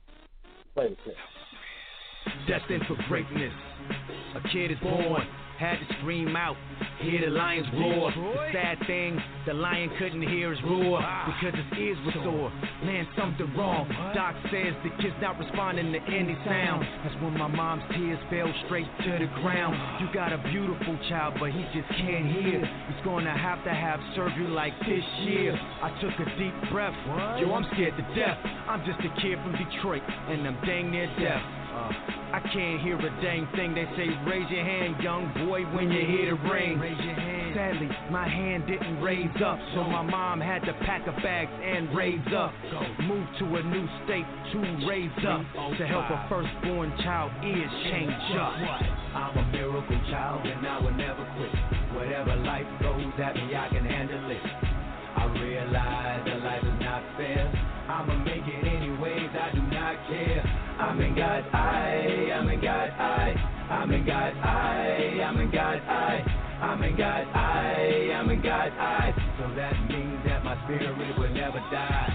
S10: Destined for greatness. A kid is born. Had to scream out, hear the lions roar. The sad thing, the lion couldn't hear his roar because his ears were sore. Man, something wrong. Doc says the kid's not responding to any sound. That's when my mom's tears fell straight to the ground. You got a beautiful child, but he just can't hear. He's gonna have surgery like this year. I took a deep breath. Yo, I'm scared to death. I'm just a kid from Detroit, and I'm dang near deaf. I can't hear a dang thing. They say raise your hand, young boy, when you hear the rain. Raise your hand. Sadly, my hand didn't raise up, so my mom had to pack her bags and raise up. Move to a new state to raise up. To help a firstborn child ears change up. I'm a miracle child and I will never quit. Whatever life throws at me, I can handle it. I realize that life is not fair. I'ma make it anyways, I do not care. I'm in God's eye, I'm in God's eye, I'm in God's eye, I'm in God's eye, I'm in God's eye, I'm in God's eye. So that means that my spirit will never die.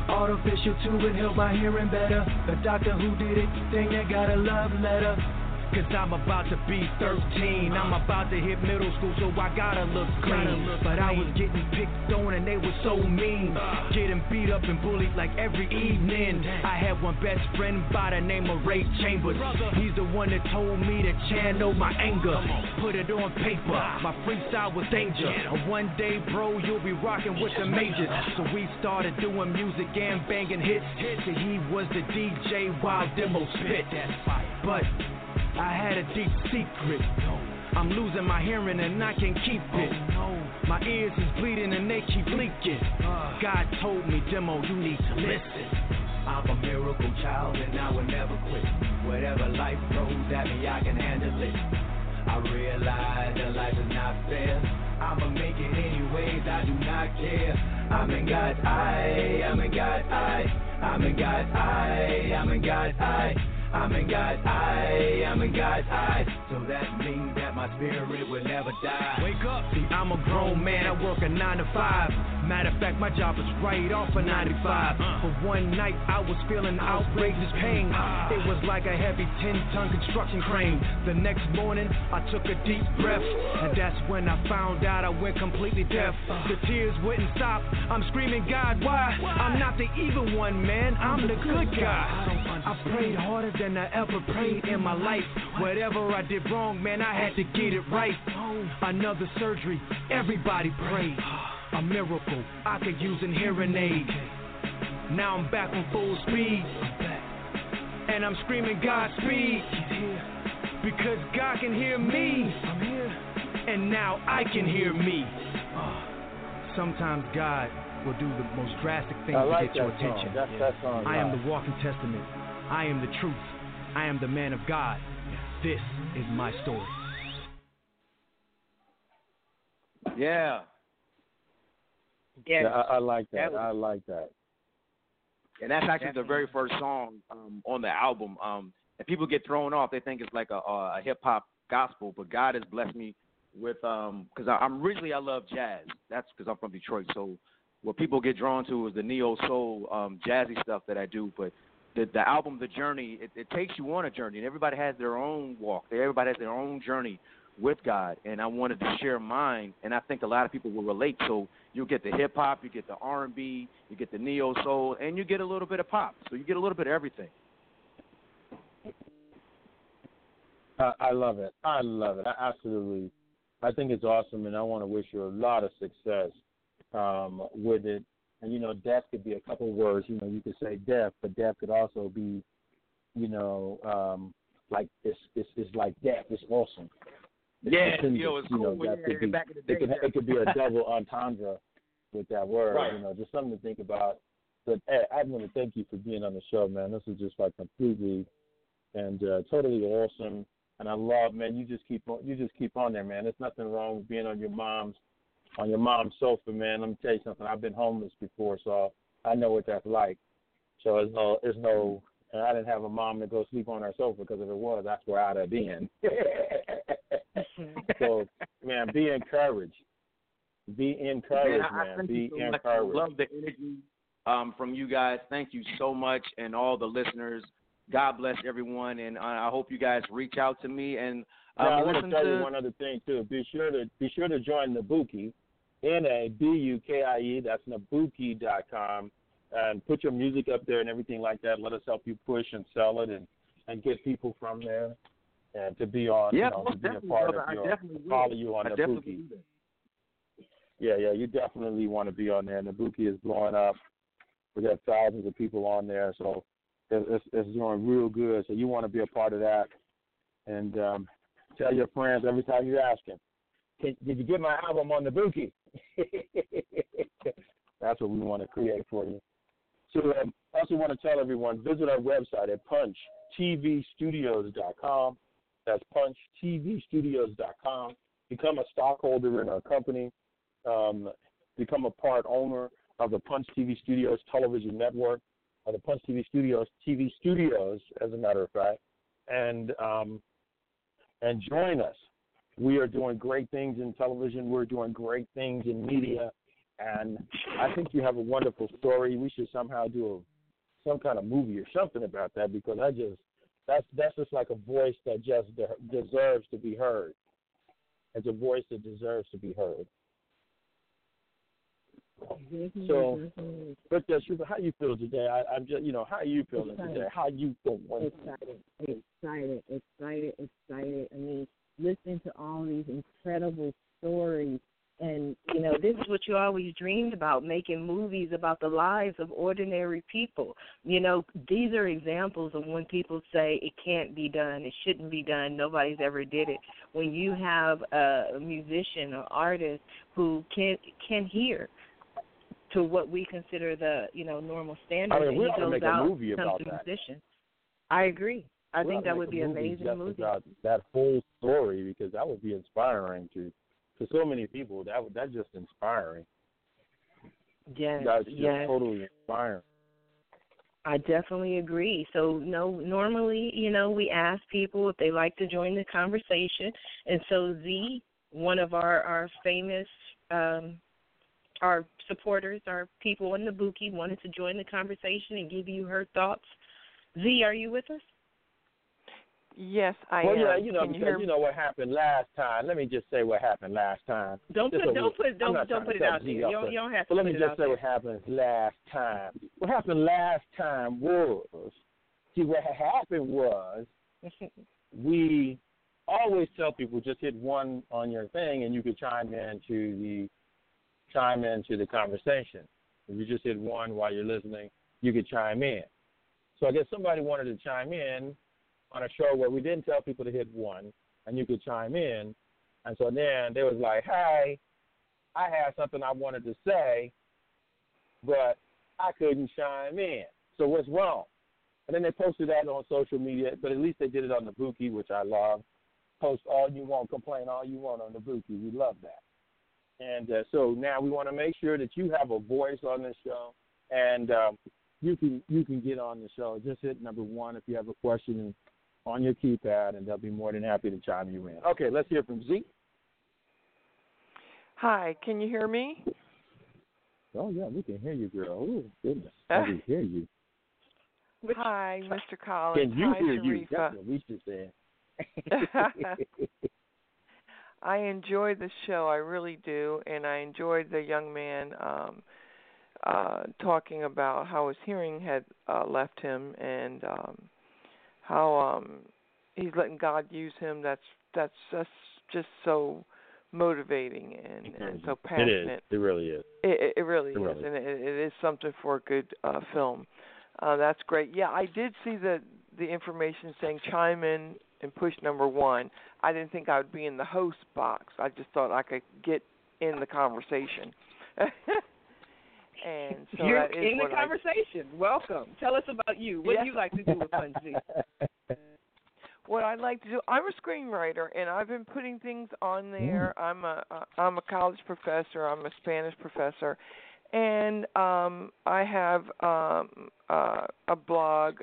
S10: Artificial tube and help my hearing better. The doctor who did it, think I got a love letter. Cause I'm about to be 13. I'm about to hit middle school, so I gotta look clean. But I was getting picked on and they were so mean. Getting beat up and bullied like every evening. I had one best friend by the name of Ray Chambers. He's the one that told me to channel my anger. Put it on paper, my freestyle was danger. One day, bro, you'll be rocking with the majors. So we started doing music and banging hits. So he was the DJ while Demo spit. But I had a deep secret. I'm losing my hearing and I can't keep it. My ears is bleeding and they keep leaking. God told me, Demo, you need to listen. I'm a miracle child and I will never quit. Whatever life throws at me, I can handle it. I realize that life is not fair. I'ma make it anyways, I do not care. I'm in God's eye, I'm in God's eye. I'm in God's eye, I'm in God's eye. I'm in God's eye, I'm in God's eye. So that means that my spirit will never die. Wake up, see, I'm a grown man, I work a 9 to 5. Matter of fact, my job is right off of 95. For one night, I was feeling outrageous pain. It was like a heavy 10-ton construction crane. The next morning, I took a deep breath, and that's when I found out I went completely deaf. The tears wouldn't stop, I'm screaming, God, why? I'm not the evil one, man, I'm the good guy. I prayed harder than I ever prayed in my life. Whatever I did wrong, man, I had to get it right. Another surgery, everybody prayed. A miracle, I could use a hearing aid. Now I'm back on full speed, and I'm screaming Godspeed, because God can hear me, and now I can hear me. Sometimes God will do the most drastic things to get your attention.
S8: That song,
S10: I am the walking testament. I am the truth. I am the man of God. This is my story.
S7: Yeah.
S2: Yes.
S8: Yeah, I like that.
S2: That was-
S8: I like that.
S7: And that's actually the very first song on the album. And people get thrown off; they think it's like a hip hop gospel. But God has blessed me with because I'm originally I love jazz. That's because I'm from Detroit. So what people get drawn to is the neo soul jazzy stuff that I do. But the album, The Journey, it takes you on a journey, and everybody has their own walk. Everybody has their own journey with God, and I wanted to share mine, and I think a lot of people will relate. So you get the hip hop, you get the R&B, you get the neo soul, and you get a little bit of pop. So you get a little bit of everything.
S8: I love it. I love it. Absolutely. I think it's awesome, and I want to wish you a lot of success with it. And, you know, death could be a couple words. You know, you could say death, but death could also be, you know, like it's like death. It's awesome.
S7: Yeah,
S8: it's
S7: cool. Back in the day,
S8: it could be a double entendre with that word.
S7: Right.
S8: You know, just something to think about. But I want to thank you for being on the show, man. This is just like completely and totally awesome. And I love, man. You just keep on there, man. There's nothing wrong with being on your mom's sofa, man. Let me tell you something. I've been homeless before, so I know what that's like. So there's no. And I didn't have a mom to go sleep on her sofa, because if it was, that's where I'd have been. So, man, be encouraged. Be encouraged, man. Be encouraged.
S7: I love the energy from you guys. Thank you so much, and all the listeners. God bless everyone, and I hope you guys reach out to me. And
S8: I want to tell you one other thing too. Be sure to join Nabukie, NABUKIE. That's Nabukie.com, and put your music up there and everything like that. Let us help you push and sell it, and get people from there, and to be on, to be a part of your, follow you on Nabukie. Yeah, you definitely want to be on there. Nabukie is blowing up. We got thousands of people on there, so it's doing real good. So you want to be a part of that, and tell your friends every time you ask them, did you get my album on Nabukie? That's what we want to create for you. So I also want to tell everyone, visit our website at punchtvstudios.com. That's punchtvstudios.com. Become a stockholder in our company. Become a part owner of the Punch TV Studios television network, or the Punch TV Studios TV studios, as a matter of fact, and join us. We are doing great things in television. We're doing great things in media, and I think you have a wonderful story. We should somehow do some kind of movie or something about that, because That's just like a voice that just deserves to be heard. It's a voice that deserves to be heard. So, but Sharifa, how you feel today? I'm just, how are you feeling today? How you feeling?
S2: Excited. I mean, listening to all these incredible stories. And, this is what you always dreamed about, making movies about the lives of ordinary people. These are examples of when people say it can't be done, it shouldn't be done, nobody's ever did it. When you have a musician or artist who can hear to what we consider the, normal standard, and he goes out and becomes a musician. I agree. I think that would be an amazing movie.
S8: About that whole story, because that would be inspiring to so many people. That's just inspiring.
S2: Yes,
S8: that's just totally inspiring.
S2: I definitely agree. So, normally, we ask people if they like to join the conversation, and so one of our famous our supporters, our people in the Buki, wanted to join the conversation and give you her thoughts. Z, are you with us?
S9: Yes, I
S8: am.
S9: Well,
S8: yeah, because you know what happened last time. Let me just say what happened last time.
S2: Don't put it out there. You don't have to.
S8: Let me just say what happened last time. What happened last time was, we always tell people just hit one on your thing and you could chime into the conversation. If you just hit one while you're listening, you could chime in. So I guess somebody wanted to chime in on a show where we didn't tell people to hit one, and you could chime in. And so then they was like, hey, I had something I wanted to say, but I couldn't chime in. So what's wrong? And then they posted that on social media, but at least they did it on the Buki, which I love. Post all you want, complain all you want on the Buki. We love that. And so now we want to make sure that you have a voice on this show, and you can get on the show. Just hit number 1 if you have a question on your keypad, and they'll be more than happy to chime you in. Okay, let's hear from Z.
S9: Hi, can you hear me?
S8: Oh, yeah, we can hear you, girl. Oh, goodness, I can hear you.
S9: Hi, Mr. Collins.
S8: Can you hear
S9: Sharifa.
S8: you? That's what we should say.
S9: I enjoy the show, I really do, and I enjoyed the young man talking about how his hearing had left him, and how he's letting God use him. That's just so motivating and so passionate.
S8: It is. It really is.
S9: It really is, and it is something for a good film. That's great. Yeah, I did see the information saying chime in and push number 1. I didn't think I would be in the host box. I just thought I could get in the conversation. And so
S2: you're
S9: that is
S2: in the conversation. Welcome. Tell us about you. What do you like to do with Punch Z?
S9: What I like to do, I'm a screenwriter, and I've been putting things on there. I'm a college professor. I'm a Spanish professor, and I have a blog.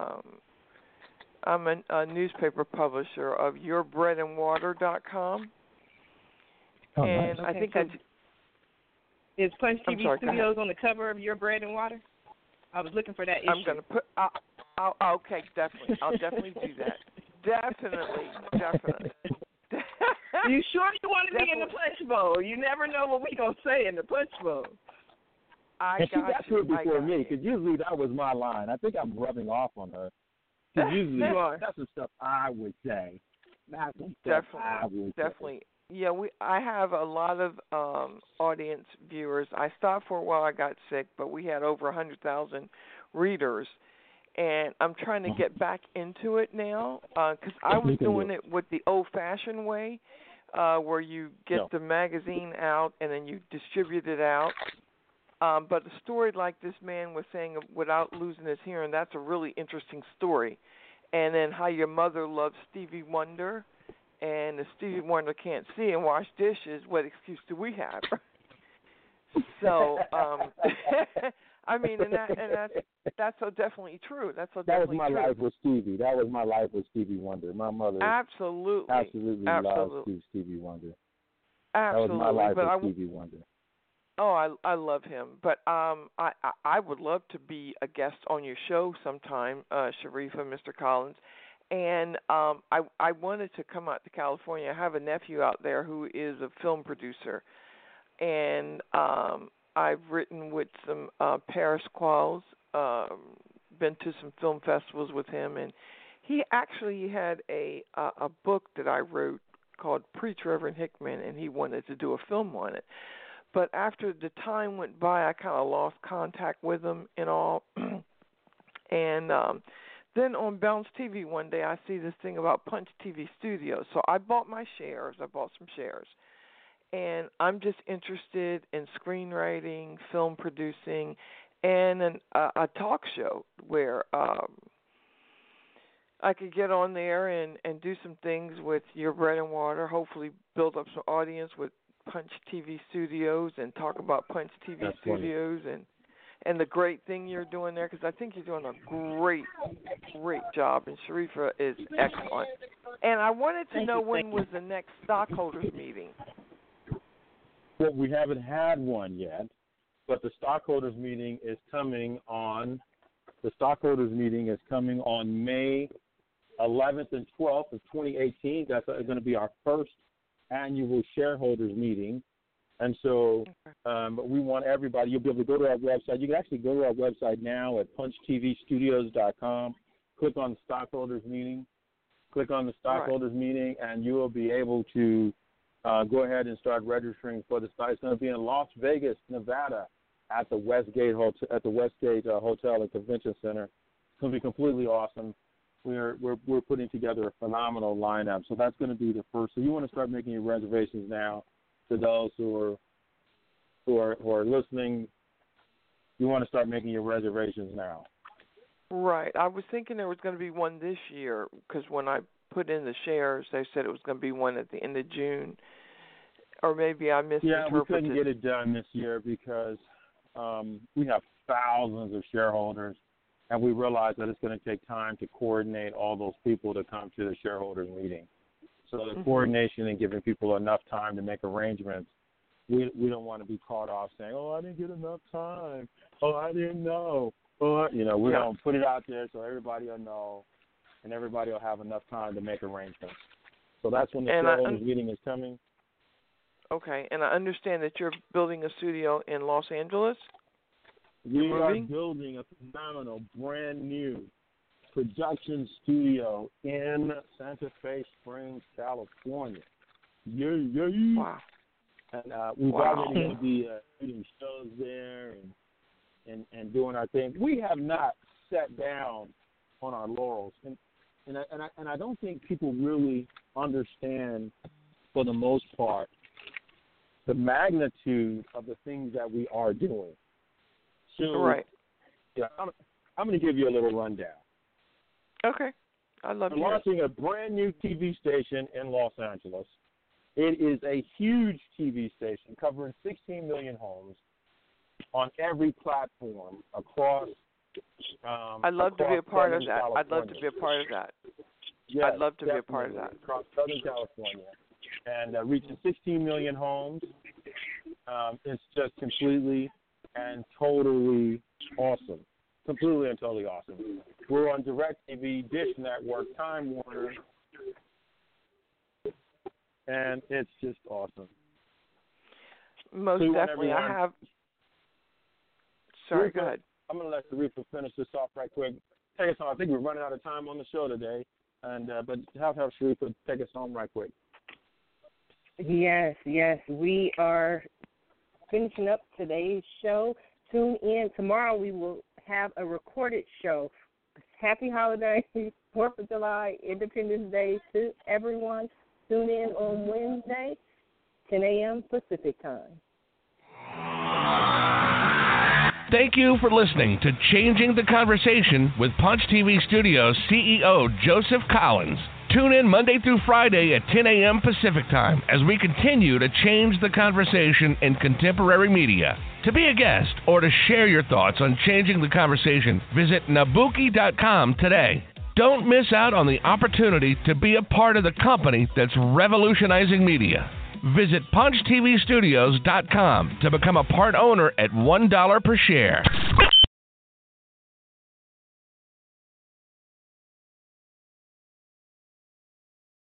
S9: I'm a newspaper publisher of YourBreadAndWater.com.
S8: Oh,
S9: and
S8: nice.
S9: I think
S2: is Punch TV Studios on the cover of Your Bread and Water? I was looking for that issue.
S9: I'm going to put. Okay, definitely. I'll definitely do that. Definitely.
S2: You sure you want to be in the Punch Bowl? You never know what we're going to say in the Punch Bowl.
S8: She got to it before me, because usually that was my line. I think I'm rubbing off on her. Usually that's the stuff I would say.
S9: Definitely. Yeah, I have a lot of audience viewers. I stopped for a while. I got sick, but we had over 100,000 readers, and I'm trying to get back into it now because I was doing it with the old-fashioned way, where you get the magazine out and then you distribute it out. But a story like this man was saying without losing his hearing, that's a really interesting story. And then how your mother loves Stevie Wonder, and if Stevie Wonder can't see and wash dishes, what excuse do we have? So, I mean, and that's so definitely true. That was
S8: my life with Stevie. That was my life with Stevie Wonder. My mother absolutely loves Stevie Wonder.
S9: Absolutely.
S8: That was my life with Stevie Wonder.
S9: Oh, I love him, but I would love to be a guest on your show sometime, Sharifa, Mr. Collins, And I wanted to come out to California. I have a nephew out there who is a film producer, and I've written with some Paris Qualls, been to some film festivals with him, and he actually had a book that I wrote called Preach Reverend Hickman, and he wanted to do a film on it. But after the time went by, I kind of lost contact with him and all. And then on Bounce TV one day, I see this thing about Punch TV Studios. So I bought my shares. I bought some shares. And I'm just interested in screenwriting, film producing, and a talk show where I could get on there and do some things with Your Bread and Water, hopefully build up some audience with Punch TV Studios and talk about Punch TV
S8: That's
S9: Studios and the great thing you're doing there, because I think you're doing a great job, and Sharifa is excellent. And I wanted to know when was the next stockholders meeting.
S8: Well, we haven't had one yet, but the stockholders meeting is coming on. The stockholders meeting is coming on May 11th and 12th of 2018. That's going to be our first annual shareholders meeting. And so we want everybody, you'll be able to go to our website. You can actually go to our website now at punchtvstudios.com, click on the stockholders meeting, meeting, and you will be able to go ahead and start registering for the site. It's going to be in Las Vegas, Nevada, at the Westgate Hotel and Convention Center. It's going to be completely awesome. We're putting together a phenomenal lineup. So that's going to be the first. So you want to start making your reservations now. To those who are listening, you want to start making your reservations now.
S9: Right. I was thinking there was going to be one this year because when I put in the shares, they said it was going to be one at the end of June, or maybe I misinterpreted.
S8: Yeah, we couldn't get it done this year because we have thousands of shareholders, and we realize that it's going to take time to coordinate all those people to come to the shareholders meeting. So the coordination and giving people enough time to make arrangements, we don't want to be caught off saying, oh, I didn't get enough time. Oh, I didn't know. Oh, we don't put it out there so everybody will know and everybody will have enough time to make arrangements. So that's when the shareholders meeting is coming.
S9: Okay, and I understand that you're building a studio in Los Angeles?
S8: We are building a phenomenal, brand new production studio in Santa Fe Springs, California. Wow. And we've already going to be shooting shows there and doing our thing. We have not sat down on our laurels. And I don't think people really understand, for the most part, the magnitude of the things that we are doing. So, I'm going to give you a little rundown.
S9: Okay. I'd love to hear.
S8: We're launching a brand new TV station in Los Angeles. It is a huge TV station covering 16 million homes on every platform across
S9: I'd love to be a part of that. I'd love to be a part of that.
S8: Yes,
S9: I'd love to be a part of that.
S8: Across Southern California. And reaching 16 million homes. It's just completely and totally awesome. Completely and totally awesome. We're on DirecTV, Dish Network, Time Warner, and it's just awesome.
S9: Most definitely. I have. Sorry, go ahead.
S8: I'm going to let Sharifa finish this off right quick. Take us home. I think we're running out of time on the show today, but have Sharifa take us home right quick.
S2: Yes. We are finishing up today's show. Tune in. Tomorrow we will have a recorded show. Happy holidays, 4th of July, Independence Day to everyone. Tune in on Wednesday, 10 a.m. Pacific time.
S1: Thank you for listening to Changing the Conversation with Punch TV Studios CEO Joseph Collins. Tune in Monday through Friday at 10 a.m. Pacific time as we continue to change the conversation in contemporary media. To be a guest or to share your thoughts on changing the conversation, visit Nabuki.com today. Don't miss out on the opportunity to be a part of the company that's revolutionizing media. Visit PunchTVstudios.com to become a part owner at $1 per share.